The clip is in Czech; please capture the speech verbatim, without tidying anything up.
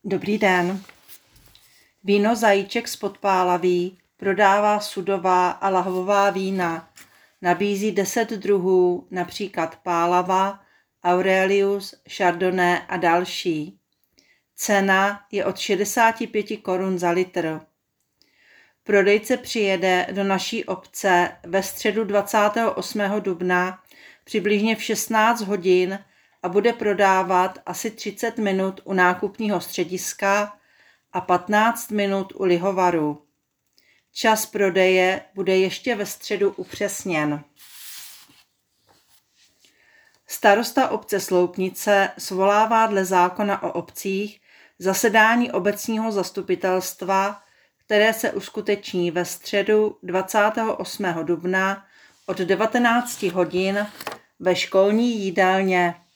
Dobrý den. Víno Zajíček z Podpálaví prodává sudová a lahvová vína. Nabízí deset druhů, například Pálava, Aurelius, Chardonnay a další. Cena je od šedesát pět korun za litr. Prodejce přijede do naší obce ve středu dvacátého osmého dubna přibližně v šestnáct hodin a bude prodávat asi třicet minut u nákupního střediska a patnáct minut u lihovaru. Čas prodeje bude ještě ve středu upřesněn. Starosta obce Sloupnice svolává dle zákona o obcích zasedání obecního zastupitelstva, které se uskuteční ve středu dvacátého osmého dubna od devatenácti hodin ve školní jídelně